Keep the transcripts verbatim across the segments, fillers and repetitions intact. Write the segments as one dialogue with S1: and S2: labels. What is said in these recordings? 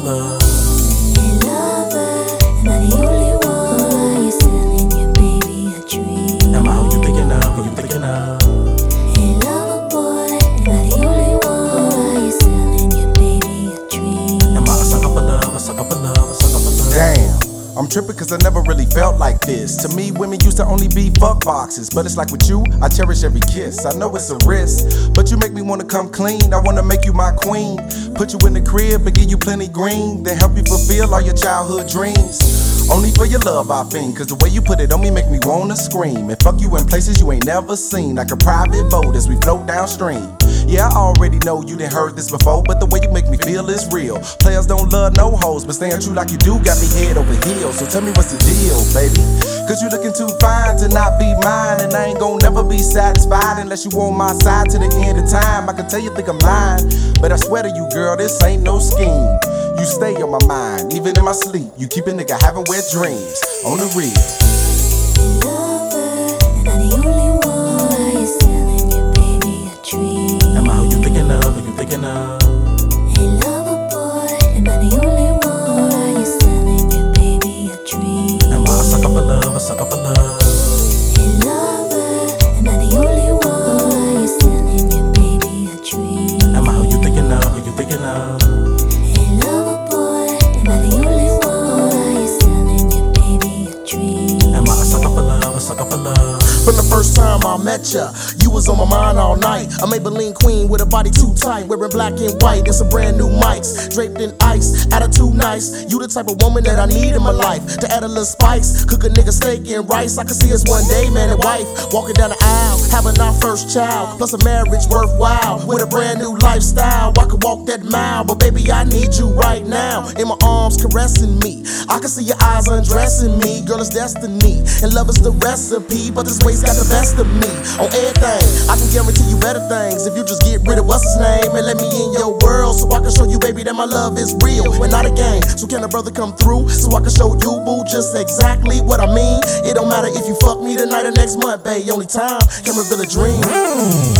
S1: love.
S2: Hey lover, am I the only one? Are you selling your baby a dream?
S1: Am I who you thinking of, who you thinking of?
S2: Hey lover boy, am I the only one? Are you selling your baby a dream?
S1: Am I a sucker for love, a sucker for love, a sucker for love?
S3: Damn, I'm tripping cause I never really felt like this. To me, women used to only be fuck boxes. But it's like with you, I cherish every kiss. I know it's a risk, but you make me wanna come clean. I wanna make you my queen. Put you in the crib and give you plenty green. Then help you fulfill all your childhood dreams. Only for your love I fiend, cause the way you put it on me make me wanna scream. And fuck you in places you ain't never seen, like a private boat as we float downstream. Yeah, I already know you done heard this before, but the way you make me feel is real. Players don't love no hoes, but staying true like you do got me head over heels. So tell me what's the deal, baby? Cause you looking too fine to not be mine, and I ain't gon' never be satisfied unless you on my side to the end of time. I can tell you think I'm lying, but I swear to you, girl, this ain't no scheme. You stay on my mind, even in my sleep. You keep a nigga having wet dreams, on the real.
S2: Hey lover, am I the only one? Are you selling your baby a dream?
S1: Am I who you thinking of, who you thinking of?
S2: Hey lover boy, am I the only one? Are you selling your baby a dream?
S1: Am I a sucker for love, a sucker for love?
S2: Hey lover, am I the only one? Are you selling your baby a dream?
S1: Am I who you thinking of, who you thinking of?
S2: Hey lover boy, am I the only one? Are you selling your baby a dream?
S1: Am I a sucker for love, a sucker for love?
S4: From the first time I met ya, you was on my mind all night. A Maybelline queen with a body too tight, wearing black and white and some brand new mics, draped in ice, attitude nice. You the type of woman that I need in my life to add a little spice. Cook a nigga steak and rice. I can see us one day, man and wife, walking down the aisle, having our first child, plus a marriage worthwhile with a brand new lifestyle. I could walk that mile, but baby I need you right now in my arms, caressing me. I can see your eyes undressing me, girl, it's destiny, and love is the recipe. But this waist got the best of me on everything. I can guarantee you better things if you just get rid of what's his name and let me in your world, so I can show you, baby, that my love is real and not a game. So can a brother come through so I can show you, boo, just exactly what I mean? It don't matter if you fuck me tonight or next month, babe. Only time can reveal a dream.
S2: Hey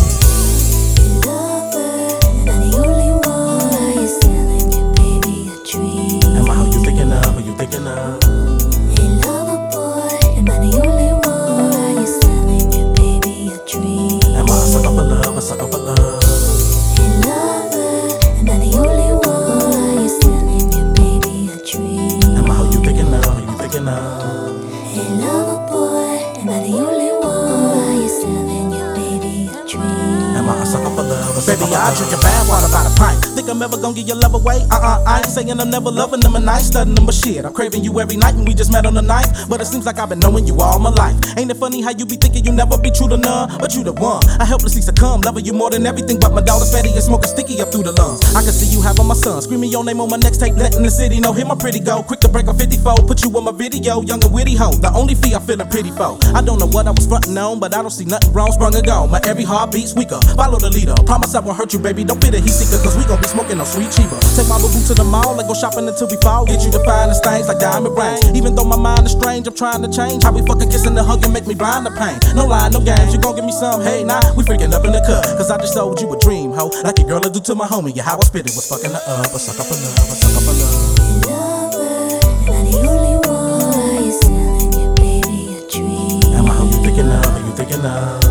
S2: lover, am I the only one? Are you selling your baby a dream?
S1: Am I who you thinking of, who you thinking of?
S2: Hey lover boy, am I the only one? Are you selling your baby a dream?
S1: Am I a sucker for love, a sucker for love?
S2: Hey lover, am I the only one? Are you selling your baby a dream?
S1: Am I who you thinking of, who you thinking of?
S2: Hey lover boy, am I the only one? Are you selling your baby a dream?
S1: Am I a sucker for love, a sucker
S4: Baby,
S1: for
S4: I
S1: love?
S4: drink your bad water by the pint. Think I'm ever gonna give your love away? Uh-uh, I ain't saying I'm never loving them and I ain't studying them, but shit, I'm craving you every night and we just met on the night. But it seems like I've been knowing you all my life. Ain't it funny how you be thinking you never be true to none, but you the one. I helplessly succumb, loving you more than everything, but my daughter's fatty and smoking sticky up through the lungs. I can see you having my son, screaming your name on my next tape, letting the city know, hit my pretty go. Quick to break a fifty-four, put you on my video, young and witty hoe. The only fee I'm feeling pretty for. I don't know what I was frontin' on, but I don't see nothing wrong, sprung and gone. My every heartbeat's weaker, follow the leader. Promise I won't hurt you, baby, don't be the heat seeker, cause we gon' be smoking on sweet cheaper. Take my boo to the mall and go shopping until we fall. Get you the finest things like diamond rings. Even though my mind is strange, I'm trying to change how we fucking kiss and the hug and make me blind the pain. No lie, no games, you gon' give me some, hey, nah, we freaking up in the cut. Cause I just sold you a dream, ho, like your girl will do to my homie. Yeah, how I spit it was fucking her up, a sucker for love, a sucker for love.
S2: Hey lover, am I the only one? Are you selling your baby a dream?
S1: Am I who you thinking of, who you thinking of?